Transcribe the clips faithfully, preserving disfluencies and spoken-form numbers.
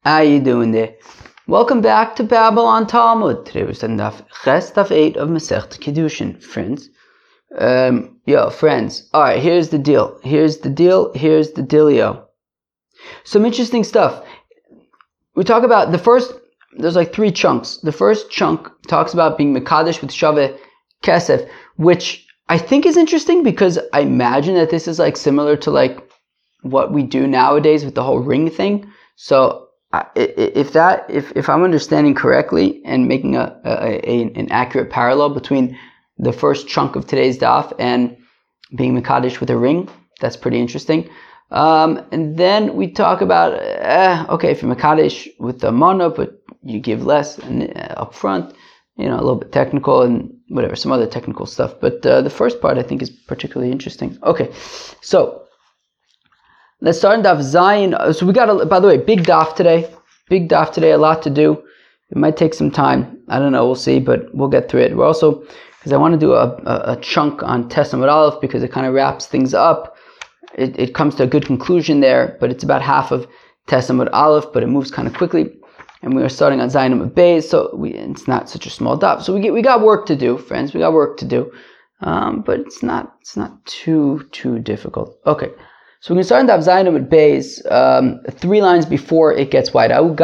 How you doing there? Welcome back to Babylon Talmud. Today we're studying Daf Ches, Daf eight of Masechet Kiddushin, friends. Um, yo, friends. All right, here's the deal. Here's the deal. Here's the dealio. Some interesting stuff. We talk about the first. There's like three chunks. The first chunk talks about being Mekadesh with Shaveh Kesef, which I think is interesting because I imagine that this is like similar to like what we do nowadays with the whole ring thing. So if that, if, if I'm understanding correctly and making a, a, a an accurate parallel between the first chunk of today's daf and being Mekadesh with a ring, that's pretty interesting. Um, and then we talk about, uh, okay, if you're Mekadesh with the mana, but you give less and, uh, up front, you know, a little bit technical and whatever, some other technical stuff. But uh, the first part I think is particularly interesting. Okay, so let's start in Daf Zayin. So we got, a, by the way, big daf today. Big daf today, a lot to do. It might take some time. I don't know, we'll see, but we'll get through it. We're also, because I want to do a, a, a chunk on Tes Amud Aleph because it kind of wraps things up. It, it comes to a good conclusion there, but it's about half of Tes Amud Aleph, but it moves kind of quickly. And we are starting on Zayin Amud Beis, so we, it's not such a small daf. So we get, we got work to do, friends. We got work to do, um, but it's not it's not too too difficult. Okay. So we're going to start in Daf Zayin Amud Beis, um, three lines before it gets wide. Oh,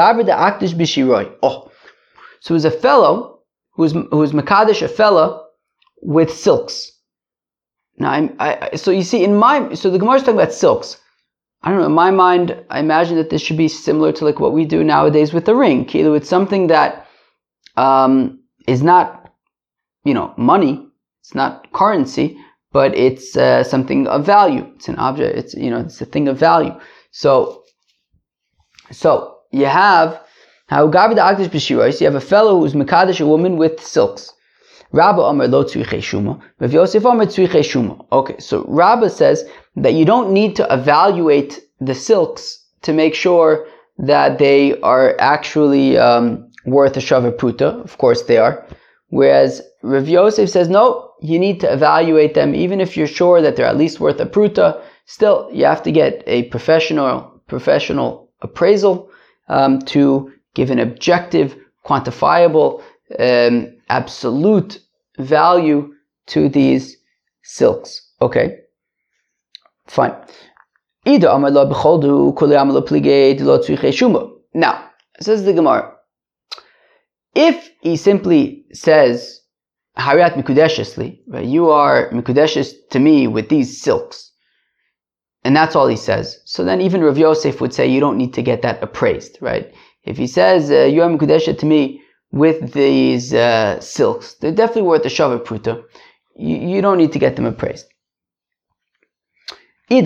so it was a fellow who was, who was Mekadesh, a fellow with silks. Now, I'm, I, so you see, in my, so the Gemara is talking about silks. I don't know, in my mind, I imagine that this should be similar to like what we do nowadays with the ring. Kilu, it's something that um, is not, you know, money. It's not currency. But it's uh, something of value. It's an object. It's, you know, it's a thing of value. So, so you have how Gavi the Akdish B'Shirois. You have a fellow who's Mekadesh, a woman with silks. Rabba Amar Lo Tzrichei Shuma. Rav Yosef Amar Tzrichei Shuma. Okay, so Rabba says that you don't need to evaluate the silks to make sure that they are actually um, worth a Shaveh Pruta. Of course they are. Whereas Rav Yosef says no. You need to evaluate them, even if you're sure that they're at least worth a pruta. Still, you have to get a professional professional appraisal um, to give an objective, quantifiable, um, absolute value to these silks. Okay, fine. Now, says the Gemara, if he simply says, Hariyat Mikudeshesli, right? You are Mikudeshes to me with these silks. And that's all he says. So then even Rav Yosef would say you don't need to get that appraised, right? If he says uh, you are Mikudeshes to me with these uh, silks, they're definitely worth a Shaveh Pruta. You, you don't need to get them appraised. And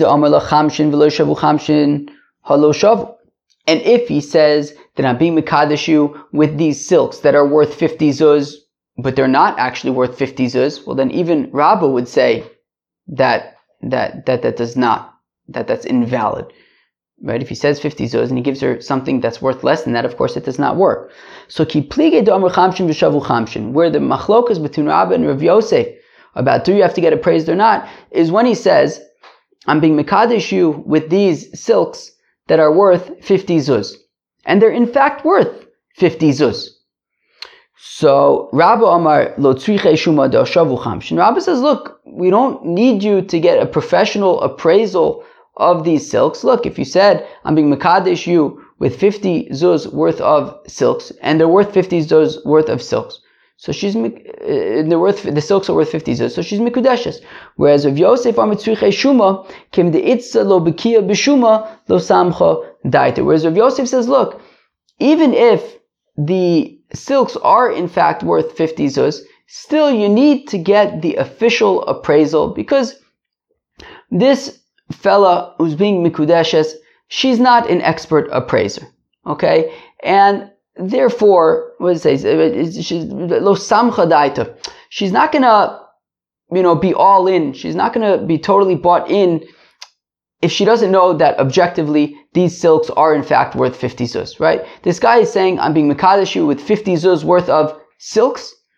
if he says that I'm being Mekadesh you with these silks that are worth fifty zuz, but they're not actually worth fifty zuz, well then even Rabba would say that that that that does not, that that's invalid. Right? If he says fifty zuz and he gives her something that's worth less than that, of course it does not work. So ki plige do amr chamshin v'shavu chamshin, where the machlokas between Rabba and Rav Yosef about do you have to get appraised or not, is when he says, I'm being Mekadesh you with these silks that are worth fifty zuz. And they're in fact worth fifty zuz. So Rabba Amar Lo Tzrichei Shuma Da Shavu Chamshin. Rabba says, look, we don't need you to get a professional appraisal of these silks. Look, if you said I'm being Mekadesh you with fifty zuz worth of silks, and they're worth fifty zuz worth of silks, so she's uh, they're worth the silks are worth fifty zuz, so she's Mikudeshes. Whereas if Yosef Amar Tzrichei Shuma Kim De Itza Lo Bekia B'Shuma Lo Samcha Daita. Whereas if Yosef says, look, even if the silks are in fact worth fifty zuz, still you need to get the official appraisal because this fella who's being Mikudeshes, she's not an expert appraiser. Okay? And therefore, what does it say? She's lo samcha daita. She's not gonna, you know, be all in. She's not gonna be totally bought in if she doesn't know that objectively these silks are in fact worth fifty zuz, right? This guy is saying, I'm being Mekadesh you with fifty zuz worth of silks.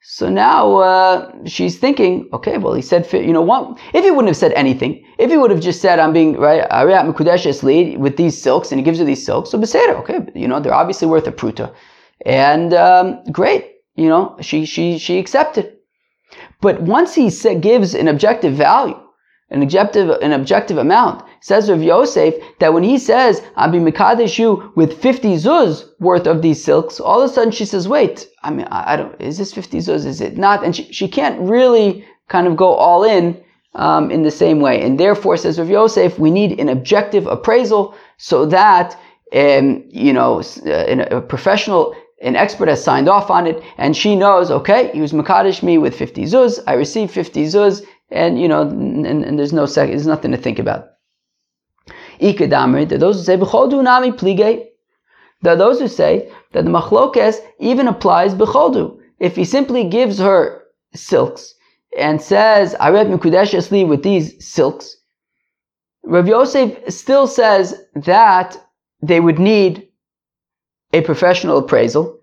So now uh, she's thinking, okay, well, he said, you know, one, if he wouldn't have said anything, if he would have just said, I'm being, right, Ariat Mekudesh Esli with these silks, and he gives her these silks, so Beseder, okay, you know, they're obviously worth a pruta. And um, great, you know, she she she accepted. But once he sa- gives an objective value, an objective an objective amount, says Rav Yosef that when he says, I'll be Mekadesh you with fifty zuz worth of these silks, all of a sudden she says, wait, I mean, I, I don't, is this fifty zuz, is it not? And she, she can't really kind of go all in um, in the same way. And therefore, says Rav Yosef, we need an objective appraisal so that, um, you know, a professional, an expert has signed off on it, and she knows, okay, he was Mekadesh me with fifty zuz, I received fifty zuz, and, you know, and, and there's no second, there's nothing to think about. Ikadamri, there are those who say, B'chodu nami plige. There are those who say that the machlokes even applies b'chodu. If he simply gives her silks and says, Aret mikudesh esli with these silks, Rav Yosef still says that they would need a professional appraisal.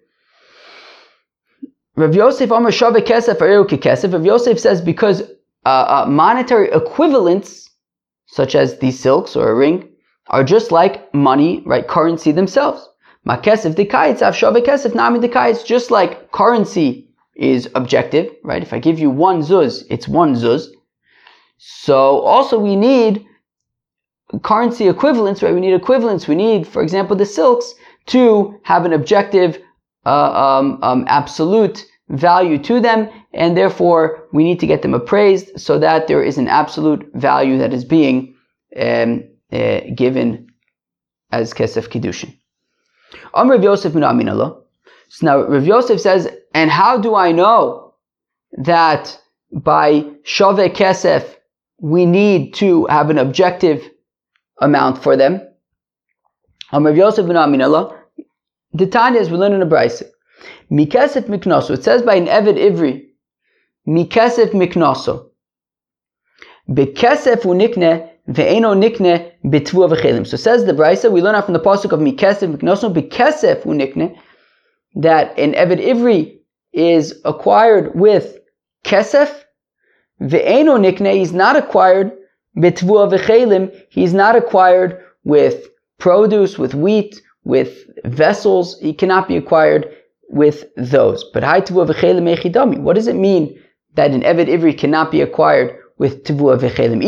Rav Yosef Amar Shaveh Kesef Areu Kekesef. Rav Yosef says because uh, uh, monetary equivalents, such as these silks or a ring, are just like money, right? Currency themselves. Ma kesef dekayitz av shaveh kesef nami dekayitz. Just like currency is objective, right? If I give you one zuz, it's one zuz. So also we need currency equivalents, right? We need equivalents. We need, for example, the silks to have an objective, uh, um, um, absolute value to them, and therefore we need to get them appraised so that there is an absolute value that is being um, uh, given as kesef kiddushin. Amr Rav Yosef min Aminallah. So now Rav Yosef says, and how do I know that by shaveh kesef we need to have an objective amount for them? Amr Rav Yosef min Aminallah. The Tanya is we learn in a brayse. Mikesef miknoso. It says by an Eved Ivri, Mikesef miknoso. Bekesef unikne ve'eno nikne betvua v'chelim. So says the brayse, we learn out from the pasuk of Mikesef miknoso, Bekesef unikne, that an Eved Ivri is acquired with kesef, ve'eno nikne, he's not acquired betvua v'chelim, he's not acquired with produce, with wheat, with vessels, he cannot be acquired with those. But what does it mean that an Eved Ivri cannot be acquired with Tevua V'chelim?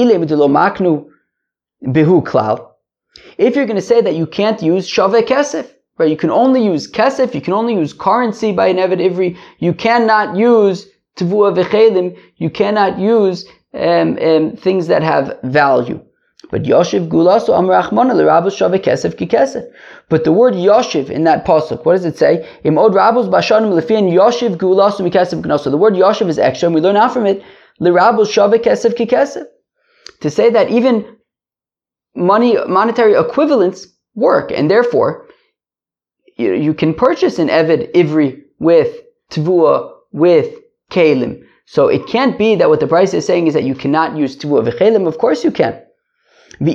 If you're going to say that you can't use Shaveh Kesef, right? You can only use Kesef, you can only use currency by an Eved Ivri, you cannot use Tevua V'chelim, you cannot use um, um, things that have value. But Yoshiv Gulaso Amar Achmana l'Rabos Shaveh Kesef ki Kesef. But the word Yoshiv in that pasuk, what does it say? Im od Rabos Bashanim Lefian Yoshiv Gulaso mi Kesef Gnaso. The word Yoshiv is extra, and we learn out from it l'Rabos Shaveh Kesef ki Kesef. To say that even money, monetary equivalents work, and therefore you, you can purchase an Eved Ivri with Tvua, with Kalim. So it can't be that what the price is saying is that you cannot use Tvua v'Chelim. Of course you can. And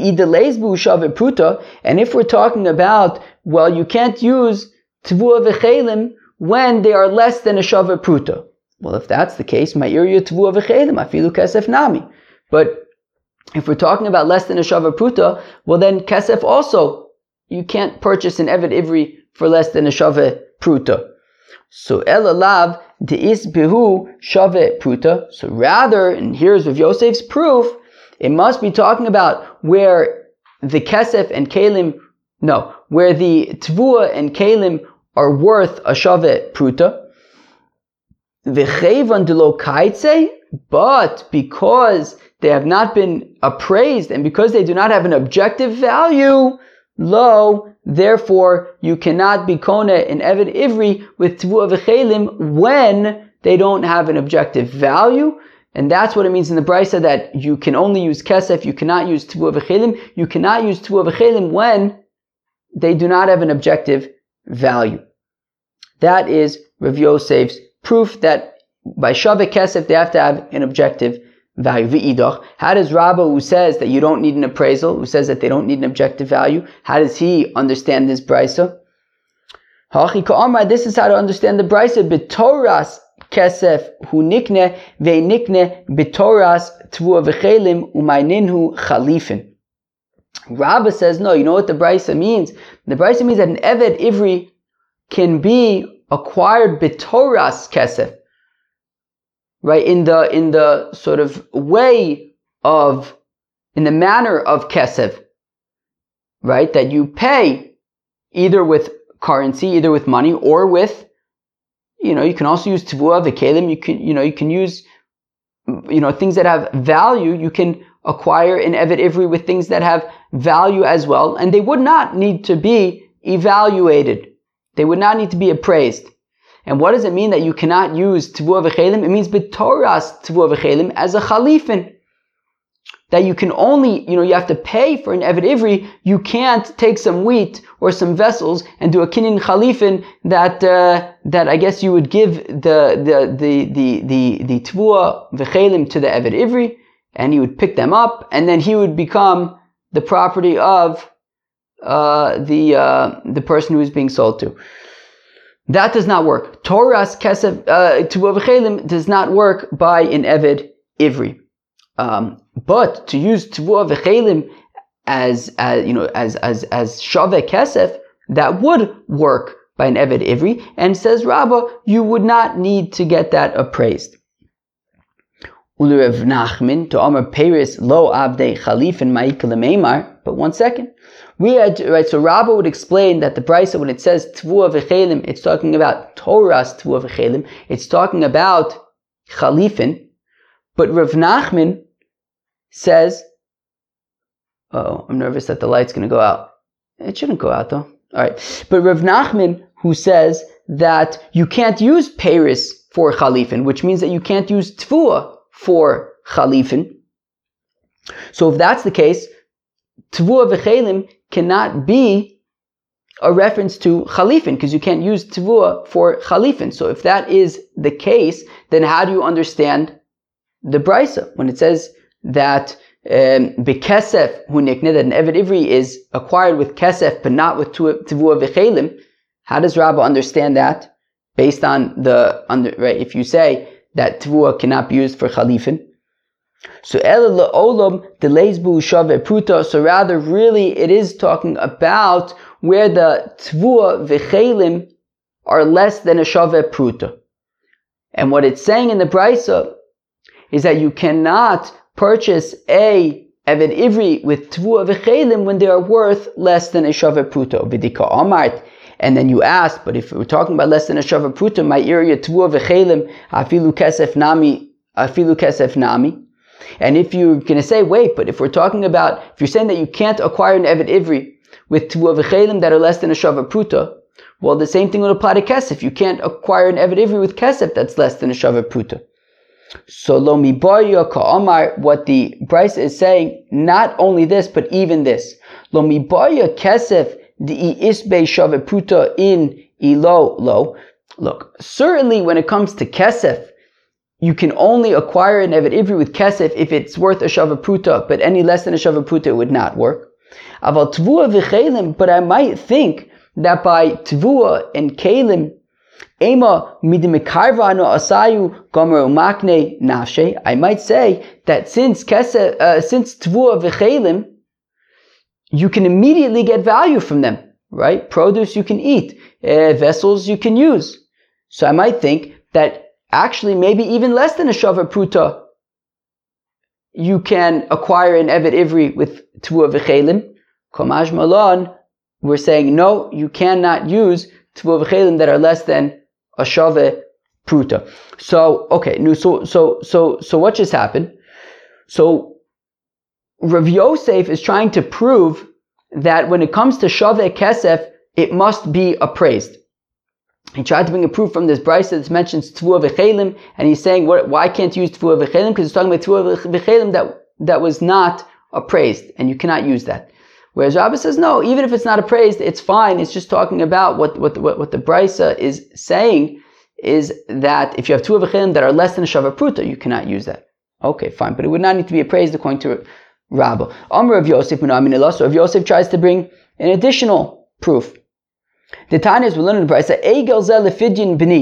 if we're talking about, well, you can't use Tvua v'Chelim when they are less than a Shaveh Pruta. Well, if that's the case, Ma'irya Tvua v'Chelim, afilu Kesef Nami. But if we're talking about less than a Shaveh Pruta, well then Kesef also, you can't purchase an Eved Ivri for less than a Shaveh Pruta. So Elalav de'is behu Shaveh Pruta. So rather, and here's Rav Yosef's proof, it must be talking about where the Kesef and Kalim, no, where the Tvua and Kalim are worth a Shaveh Pruta. V'cheivan delo kaitze, but because they have not been appraised and because they do not have an objective value, lo, therefore you cannot be kone in Eved Ivri with Tvua v'Chelim when they don't have an objective value. And that's what it means in the Brisa that you can only use Kesef, you cannot use Tvua v'Chelim. You cannot use Tvua v'Chelim when they do not have an objective value. That is Rav Yosef's proof that by Shaveh Kesef they have to have an objective value. V'idach. How does Rabba, who says that you don't need an appraisal, who says that they don't need an objective value, how does he understand this Brisa? Hachi ka'amar, this is how to understand the Brisa. B'toras kesef hu nikne ve nikne bitoras tvua v'chelim umayninhu chalifin. Rabbah says, no, you know what the Brisa means? The Brisa means that an Eved Ivri can be acquired bitoras kesef, right? In the, in the sort of way of, in the manner of kesef, right? That you pay either with currency, either with money, or with, you know, you can also use tvua v'kelim. You can, you know, you can use, you know, things that have value. You can acquire an Eved Ivri with things that have value as well, and they would not need to be evaluated. They would not need to be appraised. And what does it mean that you cannot use tvua v'chelim? It means b'toras tvua v'chelim as a chalifin. That you can only, you know, you have to pay for an Eved Ivri. You can't take some wheat or some vessels and do a kinyan chalifin that, uh, that I guess you would give the, the, the, the, the, the tvua v'chelim to the Eved Ivri, and he would pick them up, and then he would become the property of, uh, the, uh, the person who is being sold to. That does not work. Toras kesef, uh, tvua v'chelim does not work by an Eved Ivri. Um, but to use tvua v'chelim as, as, you know, as, as, as shaveh kesef, that would work by an Eved Ivri, and says Rabbah, you would not need to get that appraised. Ulu Rav Nachman to Amar Peris lo avdei chalifin ma'ikal meimar. But one second, we had right. So Rabbah would explain that the Brisa, when it says tvua v'chelim, it's talking about Toras tvua v'chelim. It's talking about chalifin. But Rav Nachman says, oh, I'm nervous that the light's going to go out. It shouldn't go out though. All right. But Rav Nachman, who says that you can't use Peris for chalifin, which means that you can't use tvua for chalifin. So if that's the case, tvua v'chelim cannot be a reference to chalifin, because you can't use tvua for chalifin. So if that is the case, then how do you understand the Brisa when it says that bekesef hu nikne, that an Eved Ivri is acquired with kesef but not with tvua v'chelim? How does Rabbah understand that based on the under right? If you say that tvua cannot be used for chalifin, so el la'olam delays bu shaveh pruta. So rather, really, it is talking about where the tvua v'chelim are less than a shaveh pruta. And what it's saying in the Brisa is that you cannot purchase a Eved Ivri with tvua v'chelim when they are worth less than a shaveh pruta. V'dika amart. And then you ask, but if we're talking about less than a shaveh pruta, my area tvua v'chelim afilu kesef nami, afilu kesef nami. And if you're going to say, wait, but if we're talking about, if you're saying that you can't acquire an Eved Ivri with tvua v'chelim that are less than a shaveh pruta, well, the same thing would apply to kesef. You can't acquire an Eved Ivri with kesef that's less than a shaveh pruta. So lo mibarya ka'amar, what the Brisa is saying, not only this, but even this. Lo mibarya kesef di isbe shaveh pruta in ilo lo. Look, certainly when it comes to kesef, you can only acquire an Eved Ivri with kesef if it's worth a shaveh pruta, but any less than a shaveh pruta, it would not work. Aval tvua v'chelim, but I might think that by tvua and kelim, ema midimekarva no asayu gomer umakne nafshe, I might say that since kesef, uh, since tvua v'chelim, you can immediately get value from them, right? Produce you can eat, uh, vessels you can use. So I might think that actually, maybe even less than a shaveh pruta, you can acquire an Eved Ivri with tvua v'chelim. Komaj malon, we're saying no, you cannot use tvua v'chelim that are less than a shaveh pruta. So, okay, so so so so what just happened? So Rav Yosef is trying to prove that when it comes to shaveh kesef, it must be appraised. He tried to bring a proof from this Brisa that mentions tvua v'chelim, and he's saying, what, why can't you use tvua v'chelim? Because it's talking about tvua v'chelim that, that was not appraised, and you cannot use that. Whereas Rabbah says, no, even if it's not appraised, it's fine. It's just talking about what, what, what, what the Brisa is saying is that if you have tvua v'chelim that are less than a shaveh pruta, you cannot use that. Okay, fine, but it would not need to be appraised according to Rabbah. Amr of Yosef, so Rav Yosef tries to bring an additional proof. The Tanya is we learn in the Brisa, Egel zel lefidyin b'ni.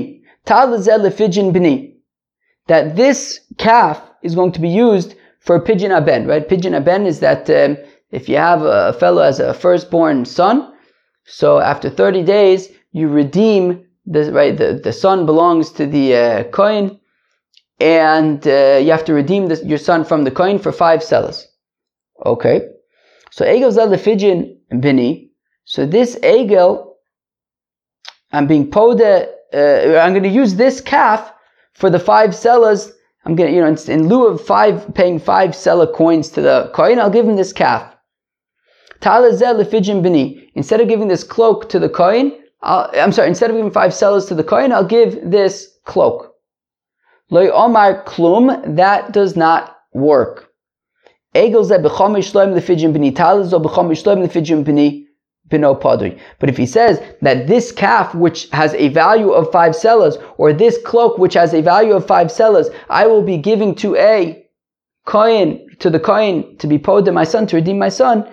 Tal zeh lefidyon b'ni. That this calf is going to be used for pidyon aben, right? Pidyon aben is that um, if you have a fellow as a firstborn son, so after thirty days, you redeem the, right, the, the son belongs to the uh, kohen, and uh, you have to redeem this, your son from the kohen for five selas. Okay. So egel zeh lefidyon b'ni. So this egel, I'm being poda, uh, I'm going to use this calf for the five selas. I'm going to, you know, in, in lieu of five, paying five selah coins to the kohen, I'll give him this calf. Tal zeh lefidyon b'ni. Instead of giving this cloak to the kohen, I'll, I'm sorry, instead of giving five selas to the kohen, I'll give this cloak. Lo omar klum, that does not work. Egel zeh b'chomish shloim lefidyon b'ni. Tal zeh b'chomish shloim lefidyon b'ni. But if he says that this calf, which has a value of five selas, or this cloak, which has a value of five selas, I will be giving to a kohen, to the kohen, to be poda my son, to redeem my son,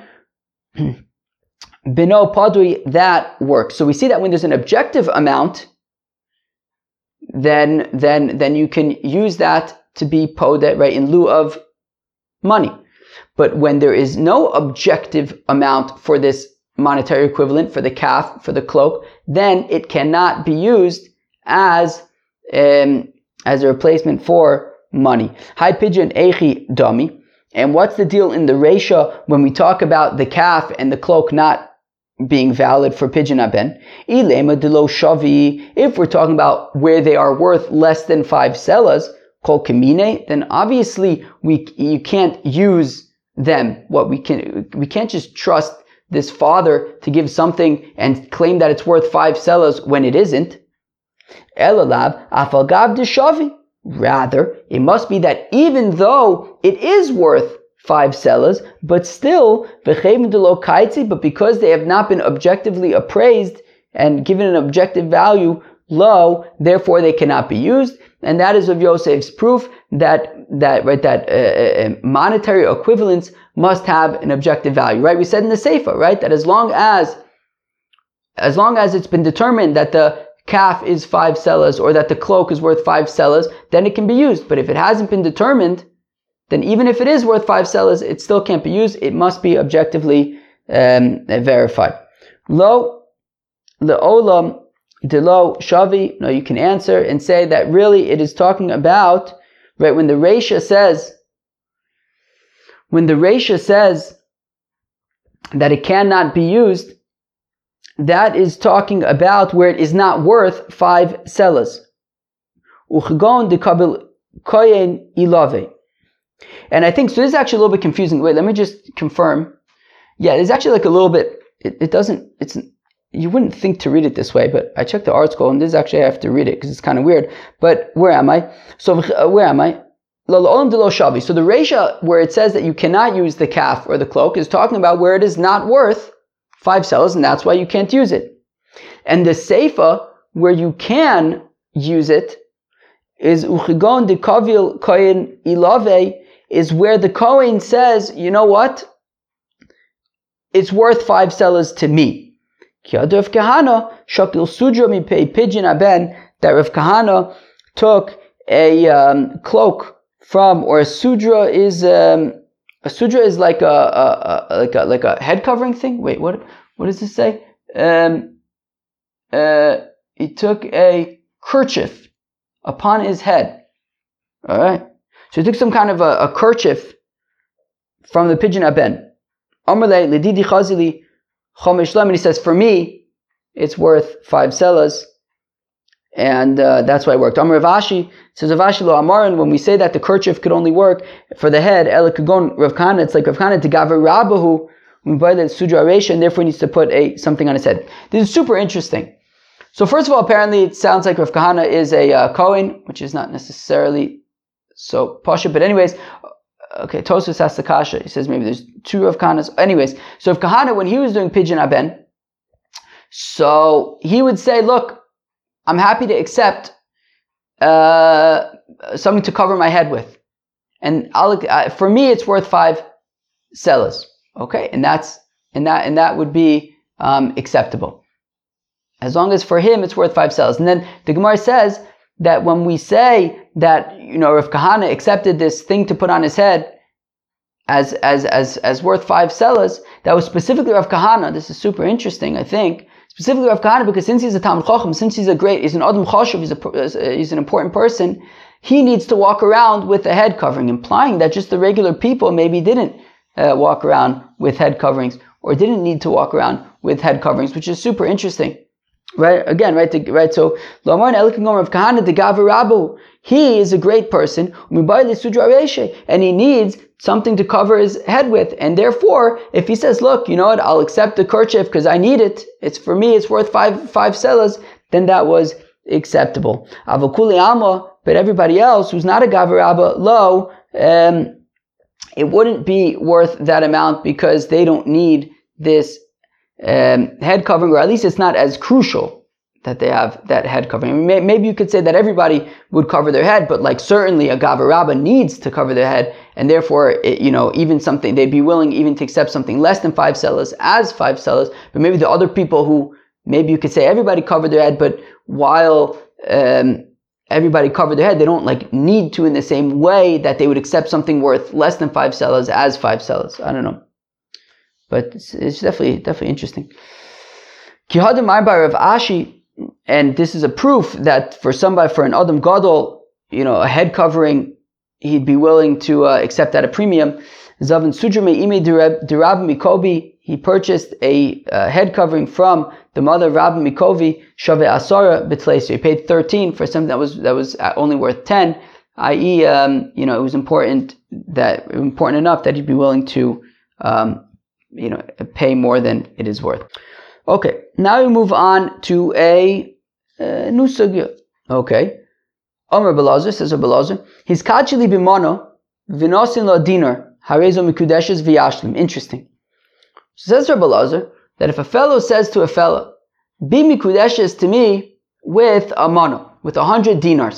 bino padui, that works. So we see that when there's an objective amount, then then then you can use that to be poda, right, in lieu of money. But when there is no objective amount for this monetary equivalent, for the calf, for the cloak, then it cannot be used as um, as a replacement for money. Hi pidyon echi dami. And what's the deal in the Reisha when we talk about the calf and the cloak not being valid for pidyon aben? Ilema delo shavi. If we're talking about where they are worth less than five selas, kol kamine, then obviously we you can't use them. What we can we can't just trust this father to give something and claim that it's worth five selas when it isn't. Elalav afalgav deshavi. Rather, it must be that even though it is worth five selas, but still, but because they have not been objectively appraised and given an objective value low, therefore they cannot be used. And that is of Yosef's proof that that right that uh, uh, monetary equivalence must have an objective value. Right? We said in the Seifa, right, that as long as as long as it's been determined that the calf is five selas or that the cloak is worth five selas, then it can be used. But if it hasn't been determined, then even if it is worth five selas, it still can't be used. It must be objectively um, verified. Lo le'olam delo shavi. No, you can answer and say that really it is talking about, right, when the Reisha says, when the Reisha says that it cannot be used, that is talking about where it is not worth five selas. Uchgon de kabil koyen ilave. And I think, so this is actually a little bit confusing. Wait, let me just confirm. Yeah, it's actually like a little bit, it, it doesn't, it's, you wouldn't think to read it this way, but I checked the art scroll and this is actually, I have to read it because it's kind of weird. But where am I? So, uh, where am I? So the Reisha, where it says that you cannot use the calf or the cloak, is talking about where it is not worth five selas, and that's why you can't use it. And the Seifa, where you can use it, is Uchigon de Kavil Kohen Ilave, is where the Kohen says, you know what? It's worth five selas to me. That Rav Kahana took a um, cloak from, or a sudra is um, a sudra is like a, a, a like a like a head covering thing. Wait, what what does this say? Um, uh, he took a kerchief upon his head. All right, so he took some kind of a, a kerchief from the pidyon aben. Amarle ledidi chazili chomesh lam, and he says, for me, it's worth five selas. And uh, that's why it worked. Amar Rav Ashi says, Rav Ashi lo amaran, when we say that the kerchief could only work for the head, ela kagon Rav Kahana, it's like Rav Kahana to gaver rabahu, we buy the sudra aresha, and therefore he needs to put a something on his head. This is super interesting. So first of all, apparently it sounds like Rav Kahana is a uh, Kohen, which is not necessarily so pasha, but anyways, okay, Tosfos has the kasha. He says maybe there's two Rav Kahanas. Anyways, so Rav Kahana, when he was doing pidyon aben, so he would say, look, I'm happy to accept uh, something to cover my head with, and I'll, uh, for me it's worth five selas. Okay, and that's and that and that would be um, acceptable, as long as for him it's worth five selas. And then the Gemara says that when we say that, you know, Rav Kahana accepted this thing to put on his head as as as as worth five selas, that was specifically Rav Kahana. This is super interesting, I think. Specifically Rav Kahana, because since he's a Talmid Chacham, since he's a great, he's an Adam Chashuv, he's a he's an important person, he needs to walk around with a head covering, implying that just the regular people maybe didn't uh, walk around with head coverings, or didn't need to walk around with head coverings, which is super interesting. Right, again, right, the, right. So, Lamar Elikagom Rav Kahana the Gavar Rabu, he is a great person, and he needs something to cover his head with, and therefore, if he says, "Look, you know what? I'll accept the kerchief because I need it. It's for me. It's worth five five selas," then that was acceptable. Avokuli Alma, but everybody else who's not a Gavar Rabu, lo, um, it wouldn't be worth that amount because they don't need this Um, head covering, or at least it's not as crucial that they have that head covering. I mean, may, maybe you could say that everybody would cover their head, but like certainly a Gavar Rabu needs to cover their head, and therefore, it, you know, even something, they'd be willing even to accept something less than five selas as five selas, but maybe the other people who, maybe you could say everybody covered their head, but while um, everybody covered their head, they don't like need to in the same way that they would accept something worth less than five selas as five selas. I don't know. But it's, it's definitely definitely interesting. Kihadim Marbar of Ashi, and this is a proof that for somebody, for an Adam Gadol, you know, a head covering, he'd be willing to uh, accept at a premium. Zavin Sudrame Ime Dirab Mikobi, he purchased a uh, head covering from the mother of Rabbi Mikovi, Shave Asara Bitlei. So he paid thirteen for something that was that was only worth ten, that is, um, you know, it was important that important enough that he'd be willing to. Um, you know, pay more than it is worth. Okay, now we move on to a uh, new sugya. Okay. Omer Belazar, says Belazar, his kachili bimono, vinosin lo dinar, harezo mikudeshes v'yashlim. Interesting. So says Belazar, that if a fellow says to a fellow, be mikudeshes to me with a mono, with a hundred dinars.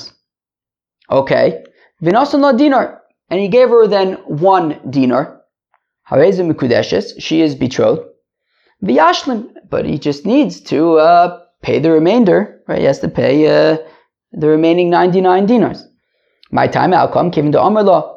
Okay. Vinosin lo dinar. And he gave her then one dinar. Hareza Mikudeshes, she is betrothed. V'yashlim, but he just needs to uh, pay the remainder, right? He has to pay uh, the remaining ninety-nine dinars. My time outcome came into Amar law.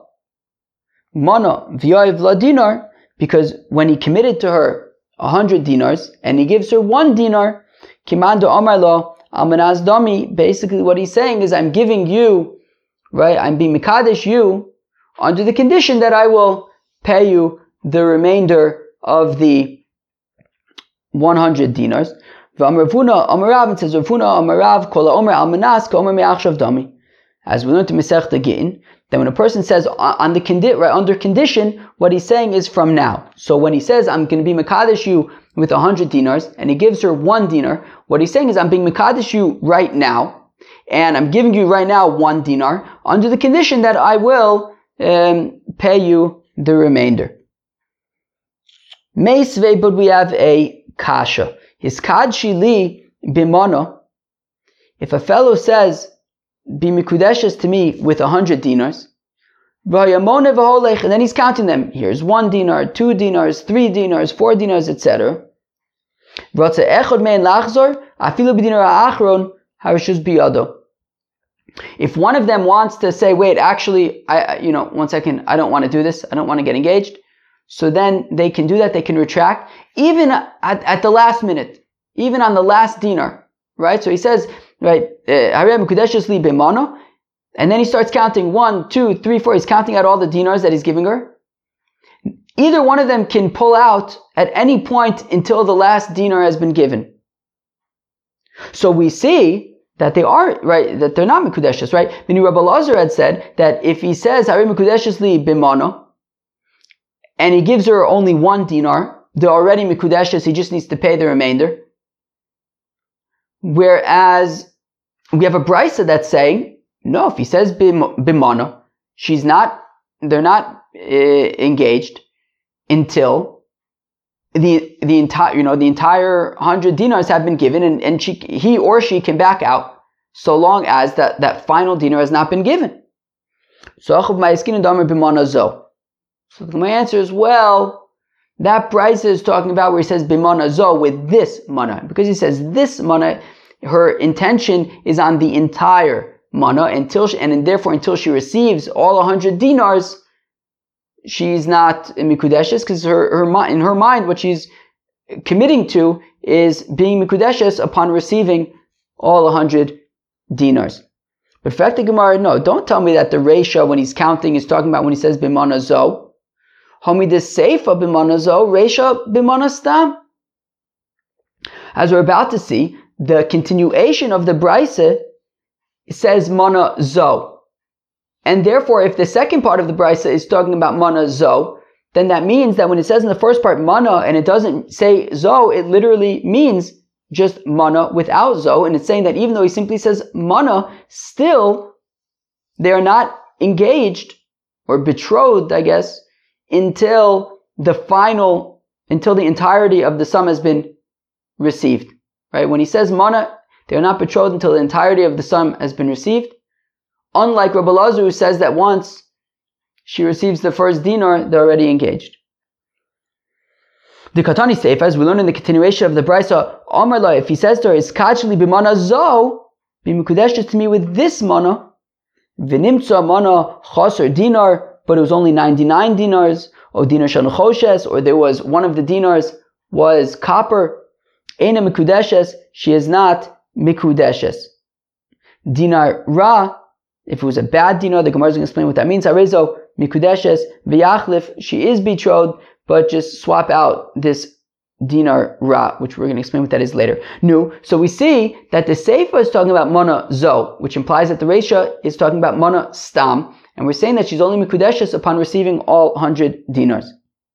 Mono v'yoiv la dinar, because when he committed to her a hundred dinars and he gives her one dinar, kimando Amar law almanaz dami. Basically, what he's saying is, I'm giving you, right? I'm being mikadesh you under the condition that I will pay you the remainder of the one hundred dinars. V'amravuna amarav, it says Ravuna amarav kol omer almanas k'omer me'achshav dami. As we learned in Masechta Gittin, that when a person says on the condi- right, under condition, what he's saying is from now. So when he says I'm going to be mekadesh you with a hundred dinars, and he gives her one dinar, what he's saying is I'm being mekadesh you right now, and I'm giving you right now one dinar under the condition that I will um, pay you the remainder. Meisvei, but we have a kasha. His kadshi li bimono. If a fellow says, be mikudeshes to me with a hundred dinars, and then he's counting them. Here's one dinar, two dinars, three dinars, four dinars, et cetera. If one of them wants to say, wait, actually, I, you know, one second, I don't want to do this. I don't want to get engaged. So then they can do that. They can retract even at, at the last minute, even on the last dinar, right? So he says, right, and then he starts counting one, two, three, four. He's counting out all the dinars that he's giving her. Either one of them can pull out at any point until the last dinar has been given. So we see that they are, right, that they're not mikudeshes, right? Meaning Rabbi Lazar had said that if he says, Hare mikudeshes li bimono, and he gives her only one dinar, they're already mikudeshes, he just needs to pay the remainder. Whereas we have a brisa that's saying, no, if he says bimono, she's not, they're not uh, engaged until the the entire, you know, the entire hundred dinars have been given, and, and she, he or she can back out so long as that, that final dinar has not been given. So So my answer is, well, that brisa is talking about where he says bimana zo with this mana. Because he says this mana, her intention is on the entire mana until she, and therefore until she receives all one hundred dinars, she's not mikudeshes, because her, her in her mind what she's committing to is being mikudeshes upon receiving all one hundred dinars. But fact the Gemara, no, don't tell me that the Reisha, when he's counting, is talking about when he says bimana zo. Homi the Seifa bimana zo, Reisha bimana stam. As we're about to see, the continuation of the Braisa says mana zo. And therefore, if the second part of the Braisa is talking about mana zo, then that means that when it says in the first part mana and it doesn't say zo, it literally means just mana without zo. And it's saying that even though he simply says mana, still they are not engaged or betrothed, I guess, until the final, until the entirety of the sum has been received. Right? When he says mana, they are not betrothed until the entirety of the sum has been received. Unlike Rabbi Elazar, who says that once she receives the first dinar, they're already engaged. The Katani Seifa, as we learn in the continuation of the Braisa, Amar la, if he says to her, "Is kachli b'mana zo, be mikudeshes to me with this mana, v'nimtza mana chaser dinar, but it was only ninety-nine dinars, or dinar shanu choshes, or there was one of the dinars was copper, eina mikudeshes, she is not mikudeshes. Dinar ra, if it was a bad dinar, the Gemara is going to explain what that means. Harezo mikudeshes v'yachlif, she is betrothed, but just swap out this dinar ra, which we're going to explain what that is later. No, so we see that the Seifa is talking about mana zo, which implies that the Reisha is talking about mana stam, and we're saying that she's only mikudeshes upon receiving all one hundred dinars.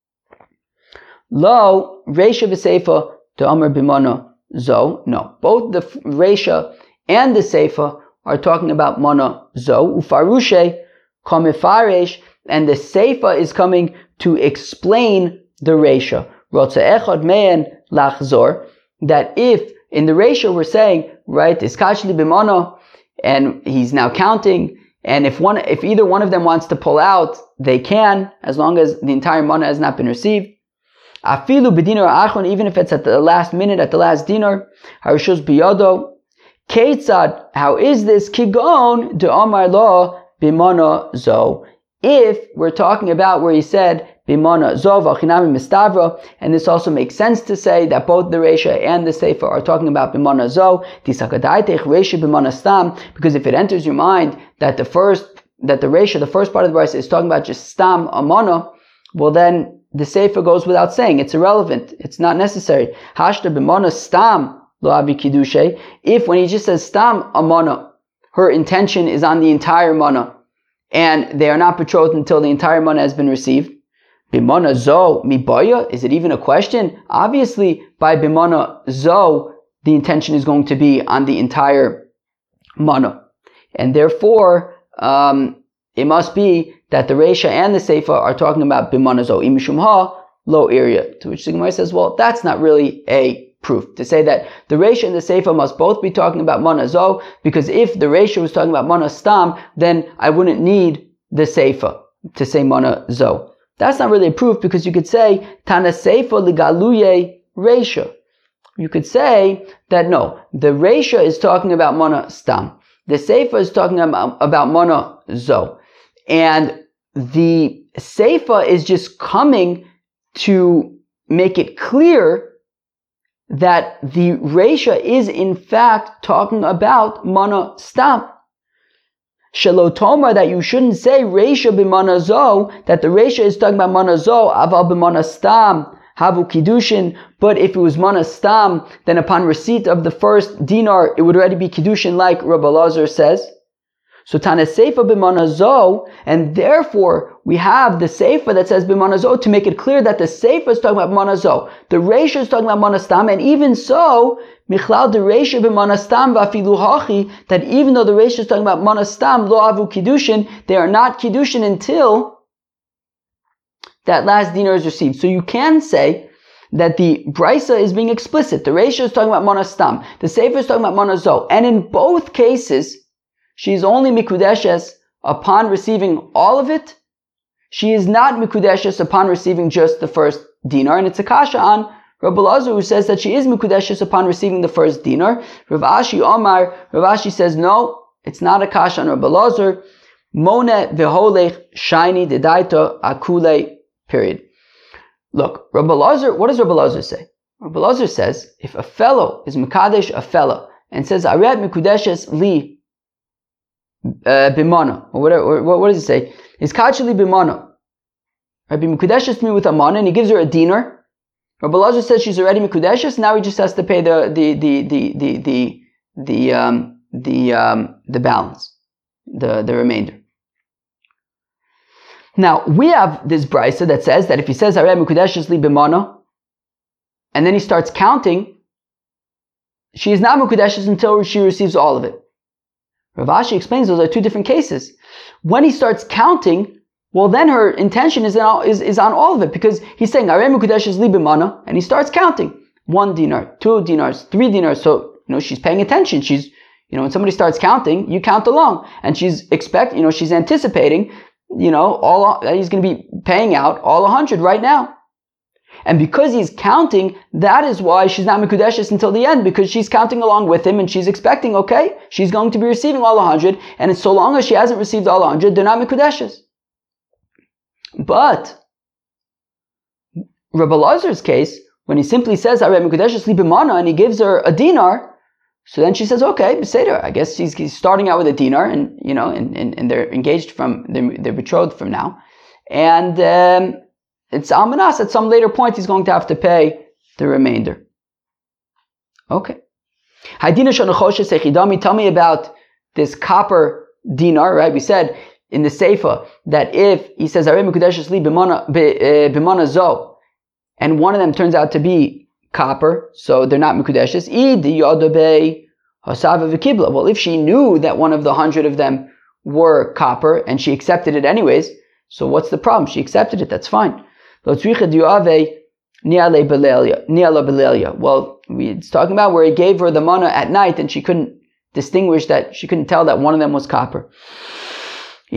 Lo, Reisha v'Seifa to Amar b'mana zo, no. Both the Reisha and the Seifa are talking about mana zo, ufarushe, kamefaresh, and the Seifa is coming to explain the Reisha. Rotza echad me'en lachzor, that if in the Reisha we're saying, right, is kashli b'mana, and he's now counting, and if one, if either one of them wants to pull out, they can, as long as the entire mana has not been received. Afilu b'dinar achron, even if it's at the last minute, at the last dinar, harishos biyado. Ketzad, how is this? Kigon de Amar lo b'mana zo. If we're talking about where he said b'mana zo v'achinami mistavra, and this also makes sense to say that both the Reisha and the Seifa are talking about b'mana zo, tisakadaitech Reisha b'mana stam, because if it enters your mind that the first, that the Reisha, the first part of the verse is talking about just stam amana, well then the Seifa goes without saying. It's irrelevant. It's not necessary. Hashta b'mana stam lo abi kidushe. If when he just says stam amana, her intention is on the entire mana, and they are not betrothed until the entire mana has been received. Bimana zo mibaya, is it even a question? Obviously, by bimana zo, the intention is going to be on the entire mana. And therefore, um, it must be that the Reisha and the Seifa are talking about bimana zo imishum ha lo area. To which the Gemara says, well, that's not really a proof to say that the Reisha and the Seifa must both be talking about mana zo, because if the Reisha was talking about mana stam, then I wouldn't need the Seifa to say mana zo. That's not really a proof, because you could say Tana Seifa ligaluye Reisha. You could say that no, the Reisha is talking about mana stam, the Seifa is talking about, about mana zo, and the Seifa is just coming to make it clear that the Reisha is in fact talking about mana stam. Shalotoma, that you shouldn't say Reisha b'mana zo, that the Reisha is talking about mana zo, aval b'mana stam, havu kiddushin, but if it was mana stam, then upon receipt of the first dinar, it would already be kiddushin, like Rabbi Elazar says. So Tana Seifa b'mana zo, and therefore we have the Seifa that says b'mana zo to make it clear that the Seifa is talking about b'mana zo. The Reisha is talking about mana stam, and even so, Michlal the Reisha b'mana stam v'afilu hachi, that even though the Reisha is talking about mana stam lo avu kiddushin, they are not kiddushin until that last dinar is received. So you can say that the Braisa is being explicit. The Reisha is talking about mana stam, the Seifa is talking about mana zo, and in both cases, she is only mikudeshes upon receiving all of it. She is not mikudeshes upon receiving just the first dinar, and it's a kasha on Rabbi Elazar, who says that she is mikudeshes upon receiving the first dinar. Rav Ashi Omar, Rav Ashi says no, It's not a kasha on Rabbi Elazar. Mone v'holech shiny dedaito akule, period. Look, Rabbi Elazar, what does Rabbi Elazar say? Rabbi Elazar says, if a fellow is mekadesh a fellow and says, Aret mikudeshes li uh, bimana, or whatever, or, what, what does he say? Is kachali bimana. Rabbi mikudeshes me with a mana, and he gives her a dinar. Rabbi Elazar says she's already mikudeshes. Now he just has to pay the the the the the the the um, the um, the balance, the the remainder. Now, we have this brisa that says that if he says, Harei Mekudeshes li b'mana, and then he starts counting, she is not Mekudeshes until she receives all of it. Rav Ashi explains those are two different cases. When he starts counting, well then her intention is, in, is, is on all of it, because he's saying, Harei Mekudeshes li b'mana, and he starts counting. One dinar, two dinars, three dinars, so, you know, she's paying attention. She's, you know, when somebody starts counting, you count along, and she's expect, you know, she's anticipating, you know, all he's going to be paying out all a hundred right now. And because he's counting, that is why she's not Mekudeshes until the end, because she's counting along with him and she's expecting, okay, she's going to be receiving all a hundred, and it's so long as she hasn't received all a hundred, they're not Mekudeshes. But Rabbi Elazar's case, when he simply says, Harei Mekudeshes li b'mana, and he gives her a dinar, so then she says, okay, Beseder, I guess she's, he's starting out with a dinar, and, you know, and, and, and they're engaged from, they're, they're betrothed from now. And, um, it's Almanas, at some later point, he's going to have to pay the remainder. Okay. Haidina Shanachoshes Echidami, tell me about this copper dinar, right? We said in the Seifa that if he says, Harei Mekudeshes li b'mana zo, and one of them turns out to be copper, so they're not Mekudeshes. Well, if she knew that one of the hundred of them were copper and she accepted it anyways, so what's the problem? She accepted it, that's fine. Well, we, it's talking about where he gave her the mana at night and she couldn't distinguish that, she couldn't tell that one of them was copper. Or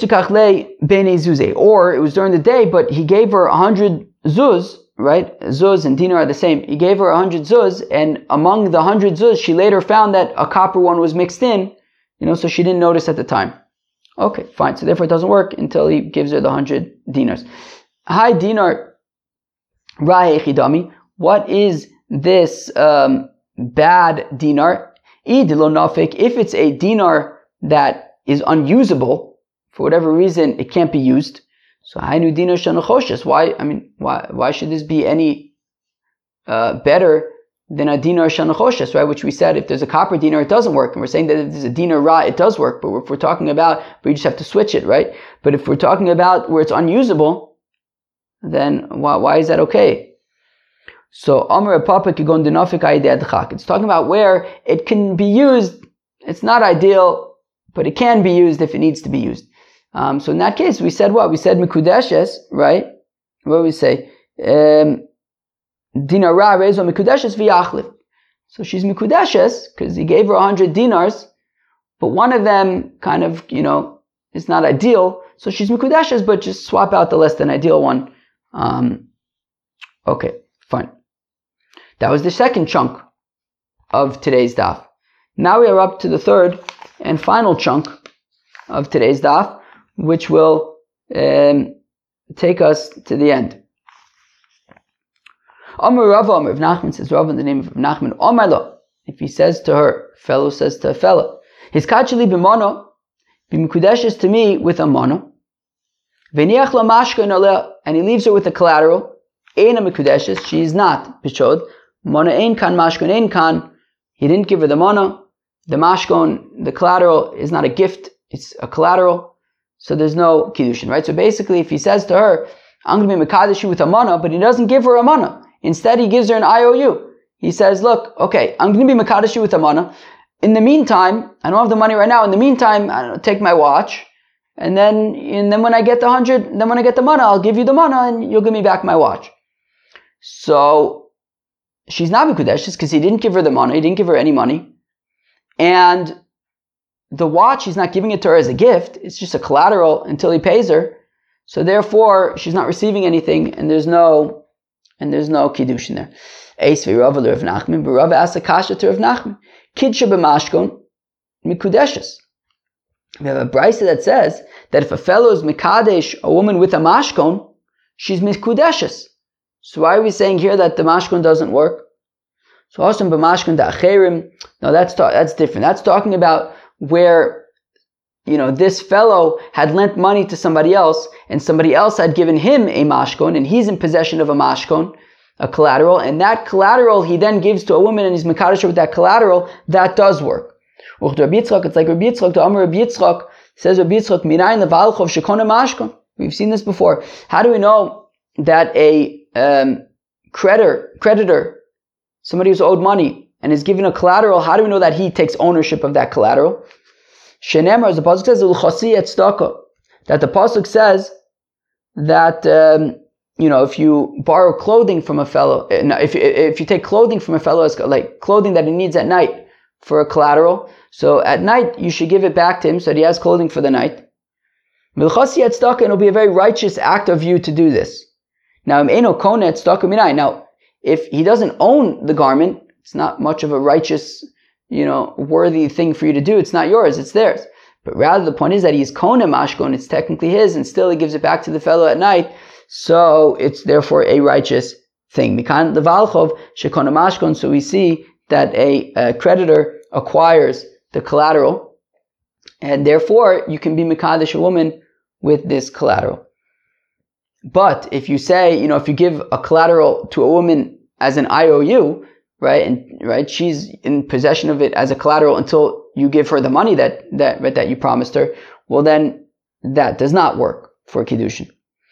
it was during the day, but he gave her a hundred zuz, right? Zuz and dinar are the same. He gave her a hundred zuz, and among the hundred zuz, she later found that a copper one was mixed in, you know, so she didn't notice at the time. Okay, fine. So therefore it doesn't work until he gives her the hundred dinars. Hi, dinar ra'eh chidami. What is this um, bad dinar? If it's a dinar that is unusable, for whatever reason, it can't be used. So hainu dinar shanachoshes. Why? I mean, why? Why should this be any uh, better than a dinar shanachoshes? Right? Which we said, if there's a copper dinar, it doesn't work, and we're saying that if there's a dinar ra, it does work. But if we're talking about, but you just have to switch it, right? But if we're talking about where it's unusable, then why? Why is that okay? So amar papa kigon denafik aidedchak. It's talking about where it can be used. It's not ideal, but it can be used if it needs to be used. Um, so in that case, we said what? We said Mikudeshes, right? What do we say? Um, Dinara rezo Mikudeshes v'yachlif. So she's Mikudeshes, because he gave her a hundred dinars, but one of them kind of, you know, is not ideal. So she's Mikudeshes, but just swap out the less than ideal one. Um, okay, fine. That was the second chunk of today's daf. Now we are up to the third and final chunk of today's daf, which will um, take us to the end. Amar Rava, Amar Rav Nachman, says Rava in the name of Rav Nachman, Amar lo, if he says to her, fellow says to a fellow, his kachali b'mono, b'mikudeshes to me with a mono, v'niach la mashka in aleh, and he leaves her with a collateral, ein a mikudeshes, she is not b'shod, mono ein kan mashkon ein kan, he didn't give her the mono, the mashkon, the collateral is not a gift, it's a collateral, so there's no kiddushin, right? So basically, if he says to her, I'm going to be mekadesh with a mana, but he doesn't give her a mana. Instead, he gives her an I O U. He says, look, okay, I'm going to be mekadesh with a mana. In the meantime, I don't have the money right now. In the meantime, I don't know, take my watch. And then, and then when I get the hundred, then when I get the mana, I'll give you the mana and you'll give me back my watch. So, she's not mekadesh because he didn't give her the mana. He didn't give her any money. And the watch, he's not giving it to her as a gift. It's just a collateral until he pays her. So therefore, she's not receiving anything, and there's no, and there's no kiddushin there. Eis v'Rava l'Rav Nachman, but Rava asked a kasha to Rav Nachman. Kidsha b'mashkon mikudeshes. We have a brisa that says that if a fellow is mikadesh a woman with a mashkon, she's mikudeshes. So why are we saying here that the mashkon doesn't work? So also b'mashkon da'acherim. No, that's ta- that's different. That's talking about where, you know, this fellow had lent money to somebody else, and somebody else had given him a mashkon, and he's in possession of a mashkon, a collateral, and that collateral he then gives to a woman, and he's mekadosh with that collateral. That does work. It's like Rabbi Yitzchak, the Amar Rabbi Yitzchak says Rabbi Yitzchak, minayin levalchov shekona mashkon. We've seen this before. How do we know that a um, creditor, creditor, somebody who's owed money and is given a collateral, how do we know that he takes ownership of that collateral? Shenemar, as the pasuk says, l'chasi et tzedakah, that the pasuk says that um, you know, if you borrow clothing from a fellow, if if you take clothing from a fellow, as like clothing that he needs at night for a collateral, so at night you should give it back to him so that he has clothing for the night. L'chasi et tzedakah, and it'll be a very righteous act of you to do this. Now, now, if he doesn't own the garment, it's not much of a righteous, you know, worthy thing for you to do. It's not yours, it's theirs. But rather, the point is that he's kona mashkon, it's technically his, and still he gives it back to the fellow at night. So it's therefore a righteous thing. Mikan levalchov shekona mashkon. So we see that a, a creditor acquires the collateral, and therefore you can be mekadesh a woman with this collateral. But if you say, you know, if you give a collateral to a woman as an I O U, right, and right, she's in possession of it as a collateral until you give her the money that that right, that you promised her, well then that does not work for kiddushin.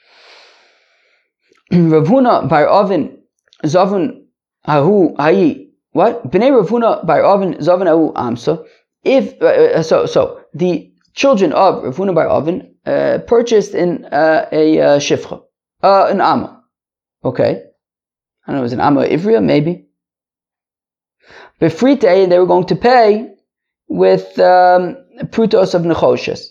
Rav Huna bar Ovin zavun ahu hayi what bnei Rav Huna bar Ovin zavun ahu amsa. If uh, so, so the children of Rav Huna bar Ovin Uh, purchased in uh, a uh, shifcha, uh, an amma. Okay. I don't know, it was an amma ivria, maybe. Befrite, they were going to pay with um, prutos of nechoshes.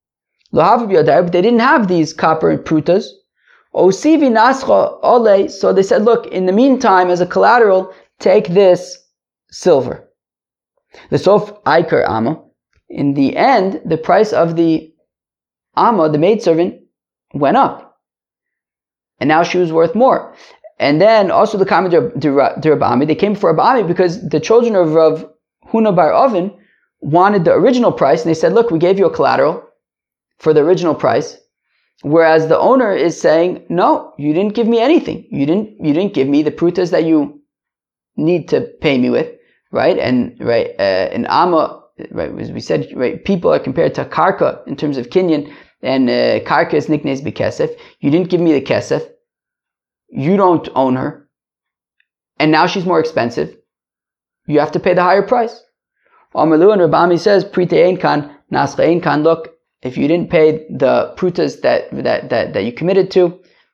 But they didn't have these copper prutas. Osivi nascha ole, so they said, look, in the meantime, as a collateral, take this silver. The sof aikar amma. In the end, the price of the Amma, the maidservant, went up. And now she was worth more. And then also the comment of Rav Ami, they came for Rav Ami because the children of Rav Huna bar Ovin wanted the original price, and they said, look, we gave you a collateral for the original price. Whereas the owner is saying, no, you didn't give me anything. You didn't you didn't give me the prutas that you need to pay me with, right? And right, uh, in Amma, right, as we said, right, people are compared to karka in terms of kinyan, and uh, karka is nicknamed b'kesef. You didn't give me the kesef. You don't own her, and now she's more expensive. You have to pay the higher price. Amalu and Rav Ami says, "Prite ein kan, nascha ein kan." Look, if you didn't pay the prutas that that that that you committed to,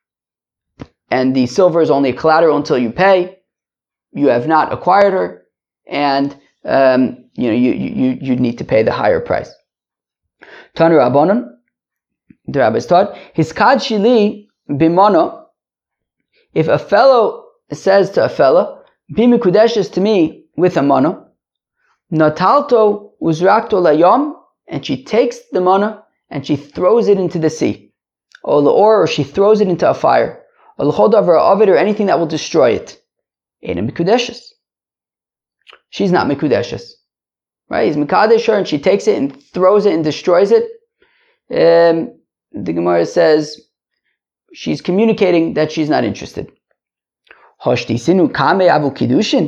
and the silver is only a collateral until you pay, you have not acquired her, and um, you know you you you need to pay the higher price. Tanu Rabbanon, the rabbis taught, hiskad shili bimono. If a fellow says to a fellow, "Be mikudeshes to me with a mono," natalto uzrakto layom, and she takes the mono and she throws it into the sea, or or she throws it into a fire, or l'chodav or ovid, or anything that will destroy it. Ain't mikudeshes. She's not mikudeshes, right? He's mikadesh her, and she takes it and throws it and destroys it. Um, the Gemara says she's communicating that she's not interested. Hoshtisinu kame avu kiddushin.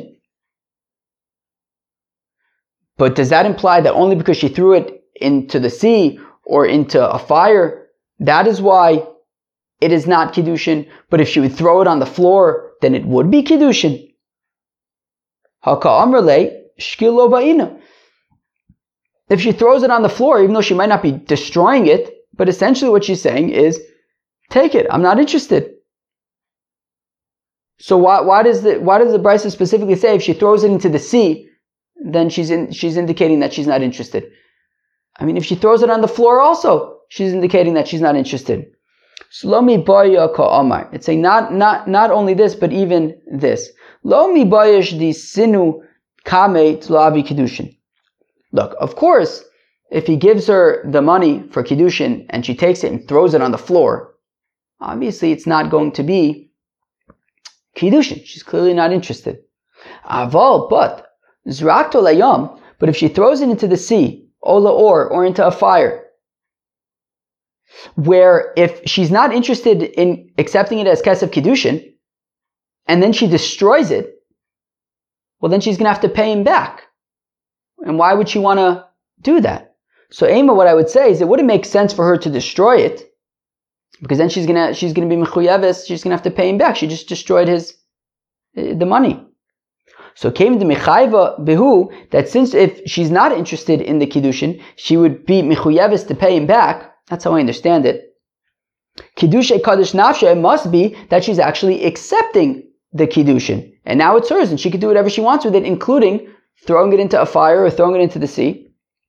But does that imply that only because she threw it into the sea or into a fire, that is why it is not kiddushin? But if she would throw it on the floor, then it would be kiddushin. Haka amrle shkilo ba'ina. If she throws it on the floor, even though she might not be destroying it, but essentially what she's saying is, take it, I'm not interested. So why why does the why does the Brisa specifically say if she throws it into the sea, then she's in, she's indicating that she's not interested? I mean, if she throws it on the floor also, she's indicating that she's not interested. Slomi boya ka amar. It's saying not not not only this, but even this. Lomi boyash di sinu kame tlavi kiddushin. Look, of course, if he gives her the money for Kiddushin and she takes it and throws it on the floor, obviously it's not going to be Kiddushin. She's clearly not interested. Aval, but Zrakto layam, but if she throws it into the sea, ola or, or into a fire, where if she's not interested in accepting it as Kesef Kiddushin, and then she destroys it, well then she's going to have to pay him back. And why would she want to do that? So Ema, what I would say is it wouldn't make sense for her to destroy it, because then she's gonna she's gonna be mechuyeves, she's gonna have to pay him back. She just destroyed his the money. So came the mechayva behu, that since if she's not interested in the kiddushin, she would be mechuyeves to pay him back. That's how I understand it. Kiddushay kadosh nafshe, it must be that she's actually accepting the kiddushin, and now it's hers, and she could do whatever she wants with it, including throwing it into a fire or throwing it into the sea.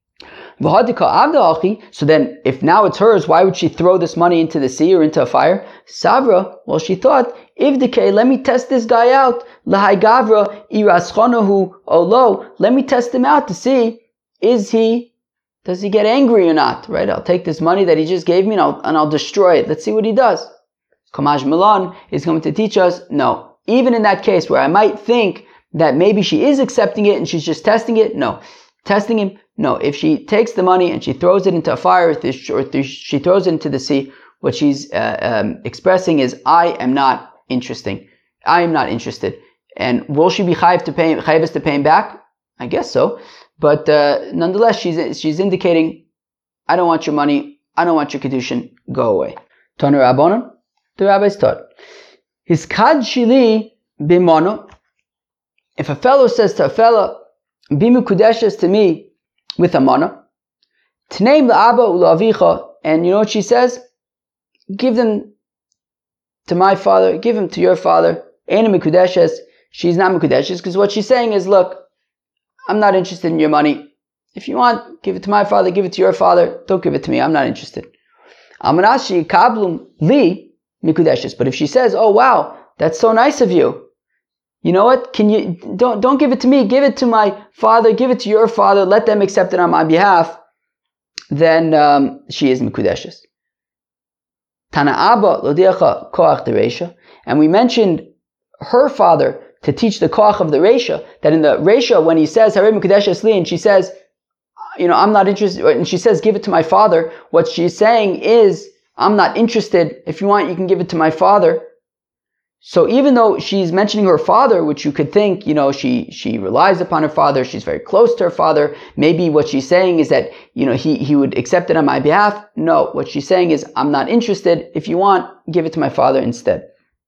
So then, if now it's hers, why would she throw this money into the sea or into a fire? Savra, well, she thought, Ivdike, let me test this guy out. Lahai gavra, iraschonahu, olo. Let me test him out to see, is he, does he get angry or not? Right? I'll take this money that he just gave me and I'll, and I'll destroy it. Let's see what he does. Kamaj Milan is going to teach us, no. Even in that case where I might think that maybe she is accepting it and she's just testing it, no. Testing him, no. If she takes the money and she throws it into a fire, or she throws it into the sea, what she's uh, um, expressing is, I am not interesting. I am not interested. And will she be chayiv to pay chayiv to pay him back? I guess so. But uh, nonetheless, she's she's indicating, I don't want your money. I don't want your kedushin. Go away. Tanu Rabbanon, the rabbis taught. His kad shili bimono. If a fellow says to a fellow, Bimu kudeshes to me with a mana, Tneim la'aba u'la'avicha, and you know what she says? Give them to my father, give them to your father. Eina mikudeshes, she's not mikudeshes, because what she's saying is, look, I'm not interested in your money. If you want, give it to my father, give it to your father, don't give it to me, I'm not interested. Amanashi kablum li mikudeshes, but if she says, oh wow, that's so nice of you, you know what? Can you don't don't give it to me? Give it to my father. Give it to your father. Let them accept it on my behalf. Then um, she is mikudeshes. Tana Abba lodiacha koach de reisha, and we mentioned her father to teach the koach of the reisha. That in the reisha, when he says Harei mikudeshes li, and she says, you know, I'm not interested, and she says, give it to my father. What she's saying is, I'm not interested. If you want, you can give it to my father. So even though she's mentioning her father, which you could think, you know, she, she relies upon her father, she's very close to her father, maybe what she's saying is that, you know, he, he would accept it on my behalf. No, what she's saying is, I'm not interested. If you want, give it to my father instead.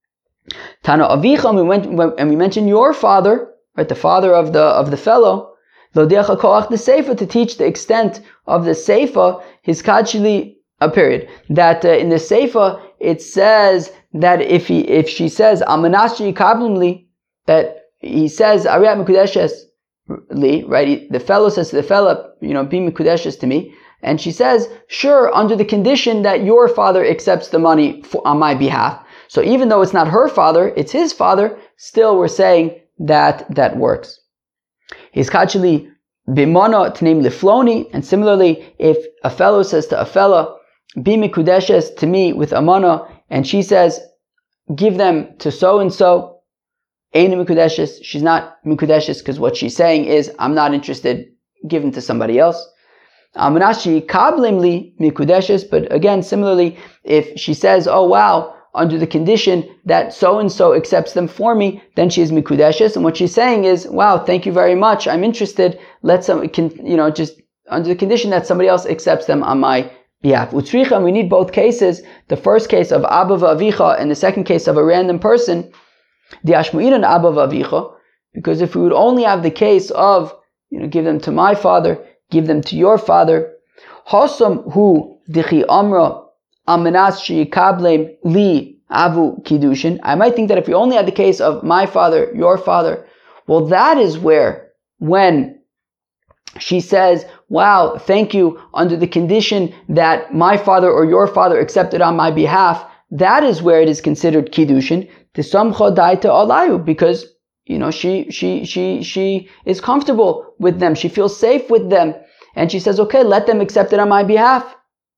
Tana Avicha, and we went, and we mentioned your father, right, the father of the, of the fellow, Lodecha Koach the Seifa, to teach the extent of the Seifa, his Kachili, a period, that uh, in the Seifa, it says that if he, if she says, Amanashi Kablumli, that he says, Ariyat Mikudeshes li, right? The fellow says to the fellow, you know, be Mikudeshes to me. And she says, sure, under the condition that your father accepts the money for, on my behalf. So even though it's not her father, it's his father, still we're saying that that works. His Kachili Bimano Tneim Lifloni, and similarly, if a fellow says to a fellow, be Mikudeshes to me with Amana, and she says, give them to so-and-so, Eina Mikudeshes, she's not Mikudeshes, because what she's saying is, I'm not interested, give them to somebody else. Amanashi Kablimli Mikudeshes, but again, similarly, if she says, oh wow, under the condition that so-and-so accepts them for me, then she is Mikudeshes, and what she's saying is, wow, thank you very much, I'm interested, let some, can, you know, just under the condition that somebody else accepts them on my behalf. Utzricha, and we need both cases, the first case of Abba v'Avicha and the second case of a random person, the Ashmu'inan Abba v'Avicha, because if we would only have the case of, you know, give them to my father, give them to your father, Hosam hu dichi amra amanas sheyikablem li avu kiddushin, I might think that if we only had the case of my father, your father, well that is where, when she says, wow, thank you, under the condition that my father or your father accepted on my behalf, that is where it is considered kiddushin, tisamcha daita alayu, because, you know, she, she, she, she is comfortable with them, she feels safe with them, And she says, okay, let them accept it on my behalf.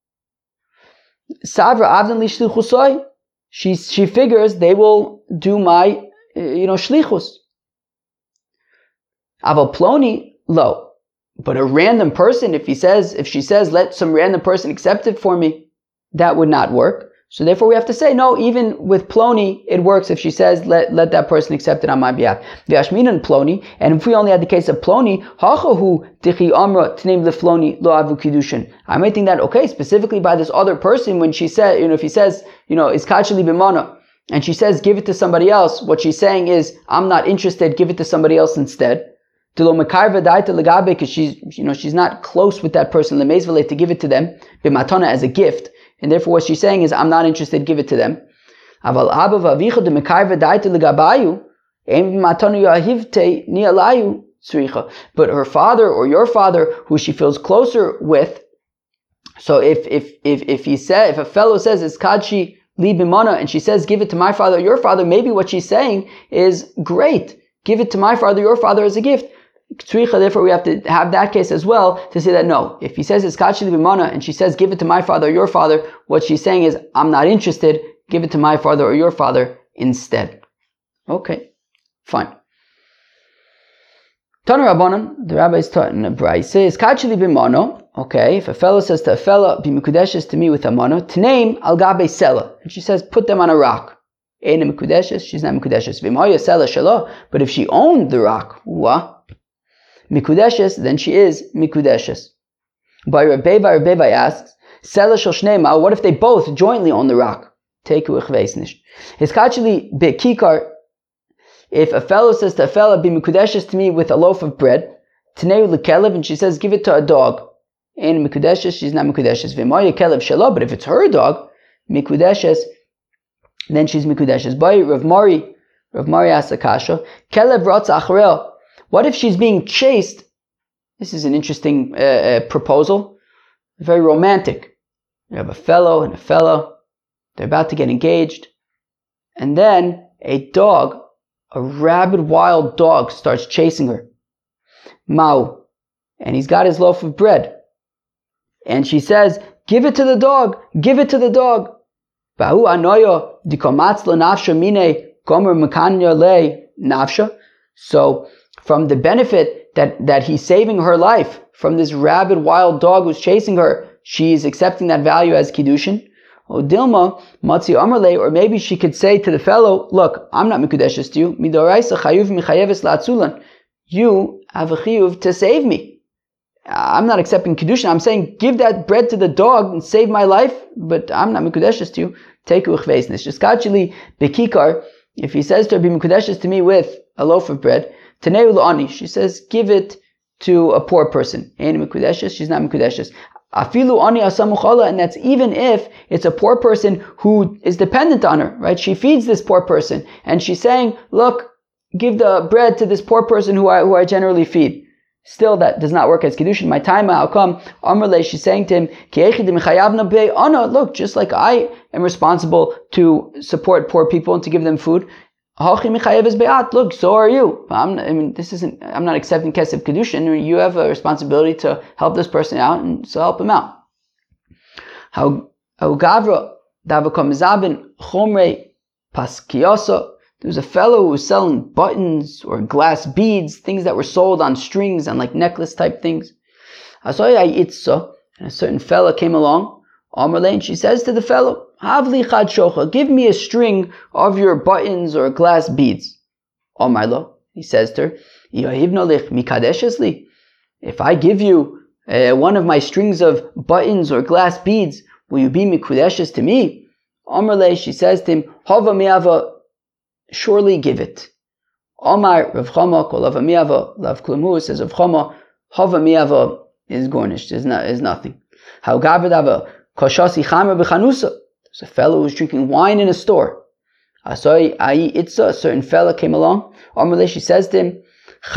Savra avdan li shlichusoi. She she figures they will do my, you know, shlichus. Aval ploni lo. But a random person, if he says, if she says, let some random person accept it for me, that would not work. So therefore we have to say, no, even with Ploni, it works if she says, let, let that person accept it on my behalf. V'ashminan Ploni, and if we only had the case of Ploni, hachahu tichi amra tneim lefloni lo avu kiddushin. I might think that, okay, specifically by this other person, when she said, you know, if he says, you know, is kacheli b'mana, and she says, give it to somebody else, what she's saying is, I'm not interested, give it to somebody else instead. Because she's, you know, she's not close with that person, to give it to them, b'matana as a gift. And therefore what she's saying is, I'm not interested, give it to them. But her father or your father, who she feels closer with, so if if if if he said, if a fellow says it's kadshi li bimana, and she says, give it to my father or your father, maybe what she's saying is, great, give it to my father or your father as a gift. Therefore, we have to have that case as well to say that no, if he says it's kachli b'mana and she says give it to my father or your father, what she's saying is I'm not interested, give it to my father or your father instead. Okay, fine. Tana Rabbanan, the rabbi is taught in a brayse, is kachli b'mana. Okay, if a fellow says to a fellow, be mikudeshes to me with a mano, tneim al gabe sela, and she says put them on a rock. Ein mikudeshes, she's not mikudeshes. V'maya sela shelo, but if she owned the rock, what? Mikudeshes, then she is Mikudeshes. By Rebbe, Rebbe asks, Sela shel shnei, what if they both jointly own the rock? Take ich weiß nicht. It's actually bekikar. If a fellow says to a fellow, be Mikudeshes to me with a loaf of bread, Tneu lekelev, and she says, give it to a dog. Ein Mikudeshes, she's not Mikudeshes. V'maya kelev shelo, but if it's her dog, Mikudeshes, then she's Mikudeshes. By Rav Mari, Rav Mari asks a kasha, Kelev ratza achreo. What if she's being chased? This is an interesting uh, uh, proposal. Very romantic. You have a fellow and a fellow. They're about to get engaged. And then a dog, a rabid wild dog, starts chasing her. Mau. And he's got his loaf of bread. And she says, give it to the dog. Give it to the dog. Bahu anoyo dikomatz nafsha mine gomer mekanya le nafsha. So, from the benefit that, that he's saving her life from this rabid wild dog who's chasing her, she's accepting that value as kiddushin. O dilma matzi amarle, or maybe she could say to the fellow, look, I'm not mikudeshes to you. Midoraisa chayuv michayeves la'atzulan. You have a chiyuv to save me. I'm not accepting kiddushin. I'm saying give that bread to the dog and save my life, but I'm not mikudeshes to you. Take uchveisnis. Just kachili bekikar. If he says to her, be mikudeshes to me with a loaf of bread, Tanei l'ani, she says, give it to a poor person. Ein mikudeshes, she's not mikudeshes. Afilu ani asamuchala, and that's even if it's a poor person who is dependent on her, right? She feeds this poor person, and she's saying, look, give the bread to this poor person who I, who I generally feed. Still, that does not work as kiddushin. My time, how come? Amrle, she's saying to him, look, just like I am responsible to support poor people and to give them food, look, so are you. I'm, I mean, this isn't. I'm not accepting kesef kedushin. You have a responsibility to help this person out, and so help him out. How gavra davakom zabin chomre paskiosa. There was a fellow who was selling buttons or glass beads, things that were sold on strings and like necklace type things. Asoy itza, and a certain fellow came along. Amrle, and she says to the fellow, Havli chad shocha, give me a string of your buttons or glass beads. Amarlo, he says to her, Yahivno lich mikadeshesli. If I give you uh, one of my strings of buttons or glass beads, will you be mikudeshes to me? Amarle, she says to him, Hava miava, surely give it. Omar Rav Chama kol hava miava lav klumu, says Rav Chama, Hava miava is garnished, is not is nothing. How gavadava koshasi chamer b'chanusa. There's a fellow who's drinking wine in a store. Asoi ai itza, a certain fellow came along. Amarle, she says to him,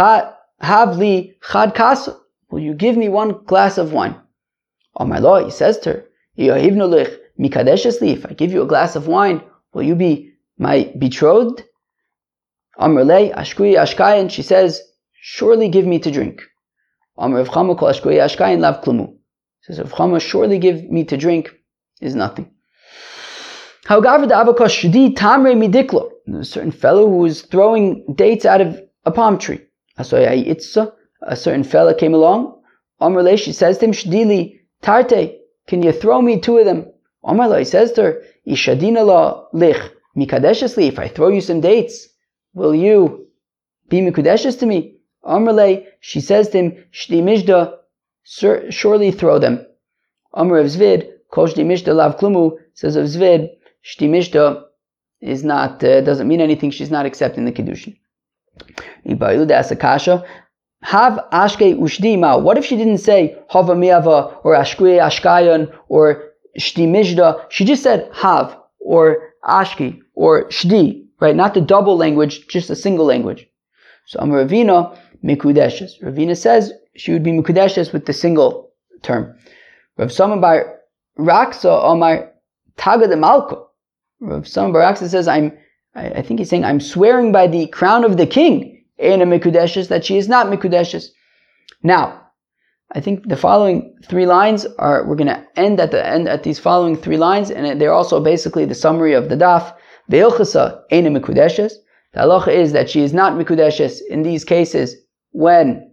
Havli chad kasa, will you give me one glass of wine? Amarlo, he says to her, Yahivno lich mikadeshesli, if I give you a glass of wine, will you be my betrothed? Amarle, ashkui ashkai, and she says, surely give me to drink. Amar Rav Chama kol ashkoye ashkayin lav klumu. Says Rav Chama, surely give me to drink is nothing. However, the avakos shdi tamre midiklo. There's a certain fellow who was throwing dates out of a palm tree. A certain fellow came along. Amar le, she says to him, Shdili tarte, can you throw me two of them? Amar le, he says to her, Ishadina la lich mikadeshesli, if I throw you some dates, will you be mikudeshes to me? Amar le, she says to him, Shdi mishda, surely throw them. Amar of Zvid, kol shdi mishda lav klumu, says of Zvid, shdi mishda is not, uh, doesn't mean anything, she's not accepting the Kiddushin. Ibayuda asakasha, have ashke ushdi ma. What if she didn't say hava miava or ashkue ashkayan or shdi mishda? She just said have or ashki or shdi, right? Not the double language, just a single language. So Amar Ravina mikudeshes. Ravina says she would be mikudeshes with the single term. Rav Sama bar Raksa Amar Taga de Malko. Rav Sama bar Raksa says, I'm, I think he's saying, I'm swearing by the crown of the king, Eina mikudeshes, that she is not mikudeshes. Now, I think the following three lines are, we're going to end at the end at these following three lines, and they're also basically the summary of the daf. Ve'ilchasa eina mikudeshes. The halacha is that she is not mikudeshes in these cases when,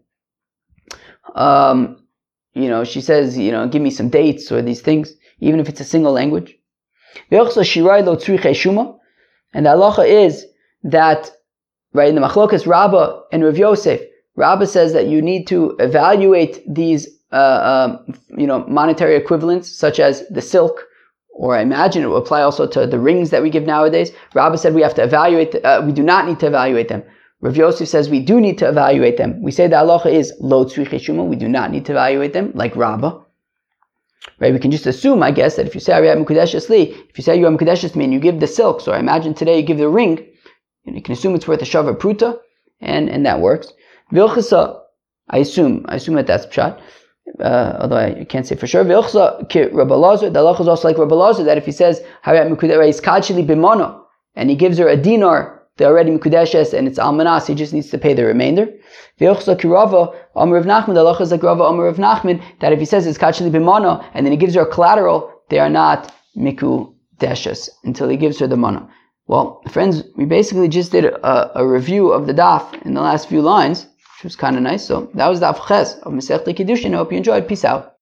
um, you know, she says, you know, give me some dates or these things, even if it's a single language. Ve'ilchasa shirai lo tzrichei shuma. And the halacha is that, right, in the Machlokas Rabbah and Rav Yosef, Rabbah says that you need to evaluate these, uh, um, you know, monetary equivalents, such as the silk, or I imagine it will apply also to the rings that we give nowadays. Rabbah said we have to evaluate, uh, we do not need to evaluate them. Rav Yosef says we do need to evaluate them. We say the halacha is lo tzrichei shuma, we do not need to evaluate them, like Rabbah. Right, we can just assume, I guess, that if you say Ariyat Mekudeshes Li, if you say you are Mekudeshes to me and you give the silk, so I imagine today you give the ring, and you can assume it's worth a Shava Pruta, and, and that works. Vilchasa, I assume, I assume that that's Pshat, uh, although I can't say for sure. Vilchasa ki Rabbi Lazar, the halacha is also like Rabbi Lazar, that if he says Ariyat Mekudeshes Kachili Bimono, and he gives her a dinar, they're already Mekudeshes, and it's Almanas, he just needs to pay the remainder. Vilchasa ki Rava, Amar of Nachman, the halacha is like Rava Amar of Nachman, that if he says it's Kachili Bimano, and then he gives her a collateral, they are not Mikudeshes, until he gives her the mana. Well, friends, we basically just did a, a review of the daf in the last few lines, which was kind of nice. So that was daf ches of Masechta Kiddushin. I hope you enjoyed. Peace out.